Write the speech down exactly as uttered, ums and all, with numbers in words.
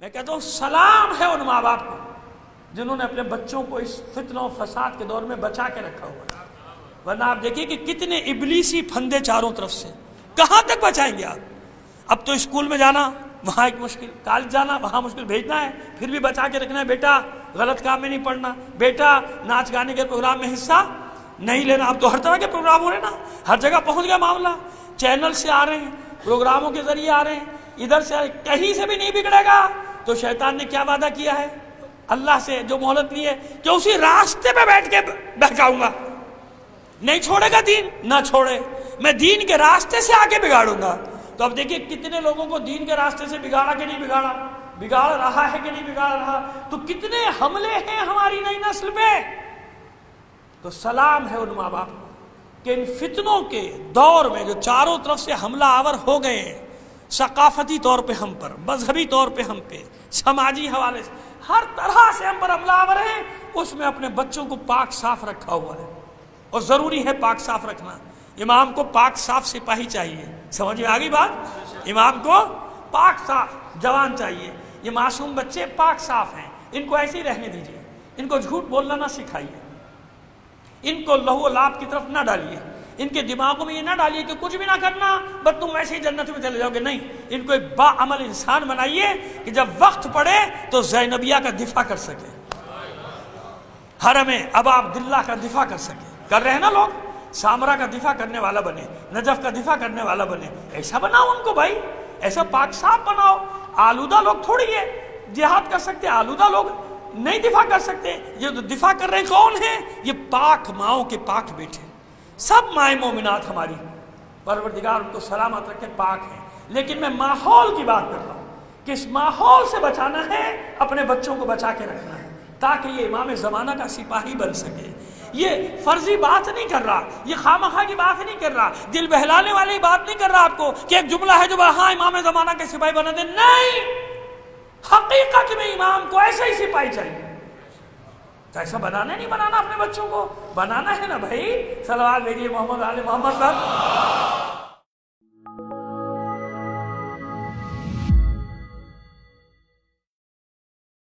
میں کہتا ہوں سلام ہے ان ماں باپ کو جنہوں نے اپنے بچوں کو اس فتنہ و فساد کے دور میں بچا کے رکھا ہوا ہے، ورنہ آپ دیکھیے کہ کتنے ابلیسی پھندے چاروں طرف سے، کہاں تک بچائیں گے آپ؟ اب تو اسکول میں جانا وہاں ایک مشکل، کالج جانا وہاں مشکل، بھیجنا ہے پھر بھی بچا کے رکھنا ہے، بیٹا غلط کام میں نہیں پڑھنا، بیٹا ناچ گانے کے پروگرام میں حصہ نہیں لینا۔ اب تو ہر طرح کے پروگرام ہو رہے ہیں نا، ہر جگہ پہنچ گیا معاملہ، چینل سے آ رہے ہیں، پروگراموں کے ذریعے آ رہے ہیں، ادھر سے کہیں سے بھی نہیں بگڑے گا۔ تو شیطان نے کیا وعدہ کیا ہے اللہ سے جو مہلت لی ہے کہ اسی راستے پہ بیٹھ کے بہکاؤں گا، نہیں چھوڑے گا دین، نہ چھوڑے، میں دین کے راستے سے آ کے بگاڑوں گا۔ تو اب دیکھیے کتنے لوگوں کو دین کے راستے سے بگاڑا کہ نہیں بگاڑا، بگاڑ رہا ہے کہ نہیں بگاڑ رہا، تو کتنے حملے ہیں ہماری نئی نسل پہ۔ تو سلام ہے ان ماں باپ کو کہ ان فتنوں کے دور میں جو چاروں طرف سے حملہ آور ہو گئے ہیں، ثقافتی طور پہ ہم پر، مذہبی طور پہ ہم پہ، سماجی حوالے سے ہر طرح سے ہم پر حملہ آور ہیں، اس میں اپنے بچوں کو پاک صاف رکھا ہوا ہے، اور ضروری ہے پاک صاف رکھنا۔ امام کو پاک صاف سپاہی چاہیے، سمجھ میں آگئی بات؟ امام کو پاک صاف جوان چاہیے۔ یہ معصوم بچے پاک صاف ہیں، ان کو ایسے ہی رہنے دیجیے، ان کو جھوٹ بولنا نہ سکھائیے، ان کو لہو و لعب کی طرف نہ ڈالیے، ان کے دماغوں میں یہ نہ ڈالیے کہ کچھ بھی نہ کرنا بس تم ویسے ہی جنت میں چلے جاؤ گے، نہیں، ان کو ایک باعمل انسان بنائیے کہ جب وقت پڑے تو زینبیہ کا دفاع کر سکے، حرم ابا عبداللہ کا دفاع کر سکے۔ کر رہے ہیں نا لوگ، سامرا کا دفاع کرنے والا بنے، نجف کا دفاع کرنے والا بنے، ایسا بناؤ ان کو بھائی، ایسا پاک صاف بناؤ۔ آلودہ لوگ تھوڑی ہے جہاد کر سکتے، آلودہ لوگ نہیں دفاع کر سکتے۔ یہ جو دفاع کر رہے ہیں کون ہیں؟ یہ پاک ماؤں کے پاک بیٹے، سب مائیں مومنات ہماری، پروردگار ان کو سلامت رکھے، پاک ہیں۔ لیکن میں ماحول کی بات کر رہا ہوں کہ اس ماحول سے بچانا ہے، اپنے بچوں کو بچا کے رکھنا ہے تاکہ یہ امام زمانہ کا سپاہی بن سکے۔ یہ فرضی بات نہیں کر رہا، یہ خامخواہ کی بات نہیں کر رہا، دل بہلانے والی بات نہیں کر رہا آپ کو کہ ایک جملہ ہے جو ہاں امام زمانہ کے سپاہی بنا دے، نہیں، حقیقت میں امام کو ایسا ہی سپاہی چاہیے۔ ایسا بنانا نہیں، بنانا اپنے بچوں کو بنانا ہے نا بھائی، صلوات بھیجیے محمد آل محمد پر۔